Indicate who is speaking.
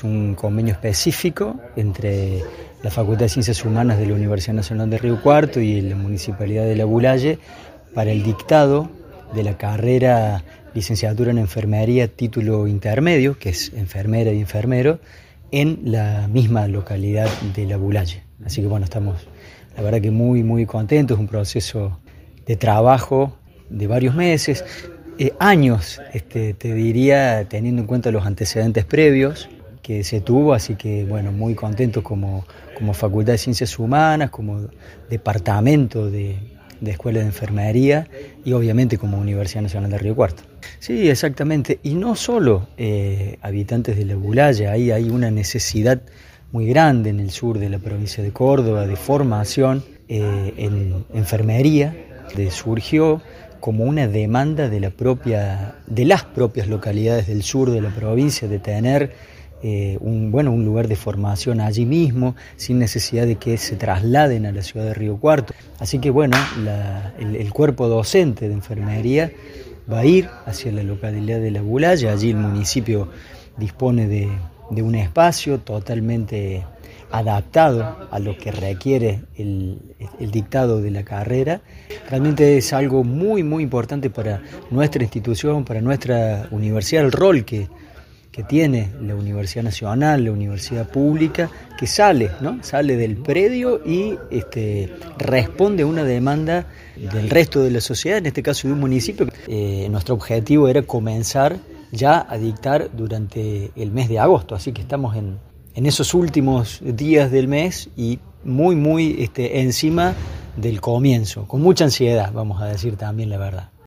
Speaker 1: un convenio específico entre la Facultad de Ciencias Humanas de la Universidad Nacional de Río Cuarto y la Municipalidad de La Bulaye para el dictado de la carrera licenciatura en enfermería título intermedio, que es enfermera y enfermero, en la misma localidad de La Bulaye. Así que bueno, estamos la verdad que muy contentos, es un proceso de trabajo de varios meses, años, te diría, teniendo en cuenta los antecedentes previos que se tuvo, así que bueno, muy contentos como Facultad de Ciencias Humanas, como departamento de Escuela de Enfermería y obviamente como Universidad Nacional de Río Cuarto. Sí, exactamente, y no solo habitantes de La Bulaye, ahí hay una necesidad muy grande en el sur de la provincia de Córdoba de formación en enfermería, surgió como una demanda de las propias localidades del sur de la provincia de tener un lugar de formación allí mismo, sin necesidad de que se trasladen a la ciudad de Río Cuarto. Así que bueno, el cuerpo docente de enfermería va a ir hacia la localidad de La Bulaye. Allí el municipio dispone de un espacio totalmente adaptado a lo que requiere el dictado de la carrera. Realmente es algo muy importante para nuestra institución, para nuestra universidad, el rol que tiene la Universidad Nacional, la universidad pública, que sale del predio y responde a una demanda del resto de la sociedad, en este caso de un municipio. Nuestro objetivo era comenzar ya a dictar durante el mes de agosto, así que estamos en esos últimos días del mes y muy encima del comienzo, con mucha ansiedad, vamos a decir también la verdad.